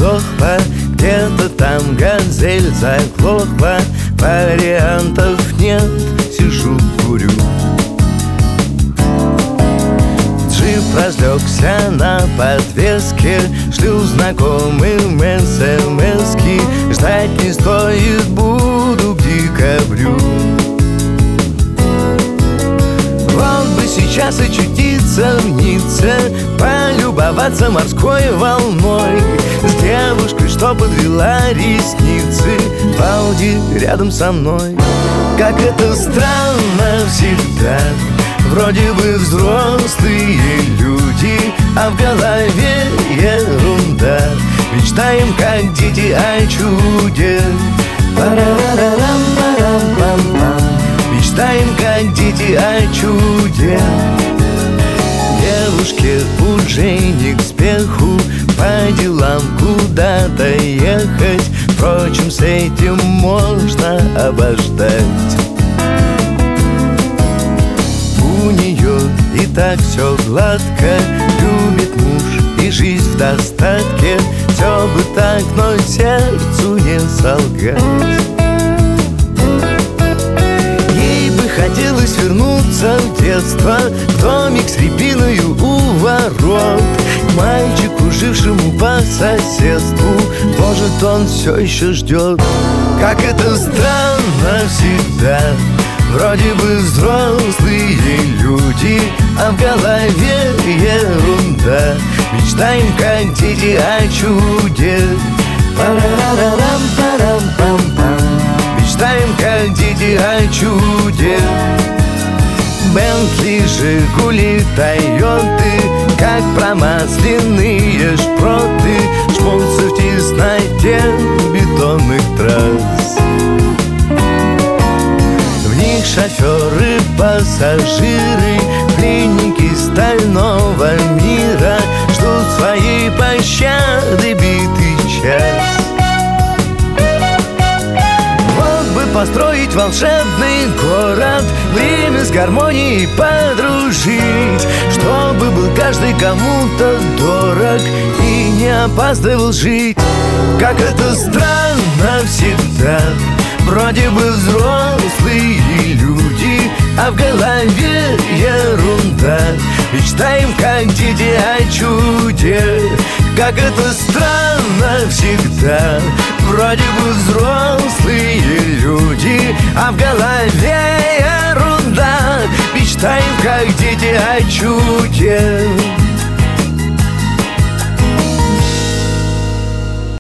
сдохла, где-то там газель заглохла. Вариантов нет, сижу, курю. Джип разлегся на подвеске, шлю знакомым смс-ки. Ждать не стоит, буду к декабрю. Вот бы сейчас очутиться в Ницце, полюбоваться морской волной, с девушкой, что подвела ресницы, в Ауди рядом со мной. Как это странно всегда, вроде бы взрослые люди, а в голове ерунда. Мечтаем, как дети, о чуде. Парарарам-парам-пам-пам. Мечтаем, как дети, о чуде. Девушке уже не к спеху, по делам куда-то ехать. Впрочем, с этим можно обождать. У нее и так все гладко, любит муж и жизнь в достатке. Все бы так, но сердцу не солгать. Ей бы хотелось вернуться в детство, в домик с рябиною у ворот, к мальчику, жившему по соседству. Может, он все еще ждет. Как это странно всегда, вроде бы взрослые люди, а в голове ерунда. Мечтаем, как дети, о чуде. Парарарам-парам-пам-пам. Мечтаем, как дети, о чуде. Бентли, Жигули, Тойоты, как промасленные шпроты, жмутся в тесноте бетонных трасс. В них шоферы, пассажиры, пленники стального мира, ждут своей пощады битый час. Вот бы построить волшебный город, время с гармонией подружить, чтобы был каждый кому-то дорог и не опаздывал жить. Как это странно всегда, вроде бы взрослые люди, а в голове ерунда. Мечтаем, как дети, о чуде. Как это странно всегда, вроде бы взрослые люди, а в голове ерунда. Мечтаем, как дети, о чуде.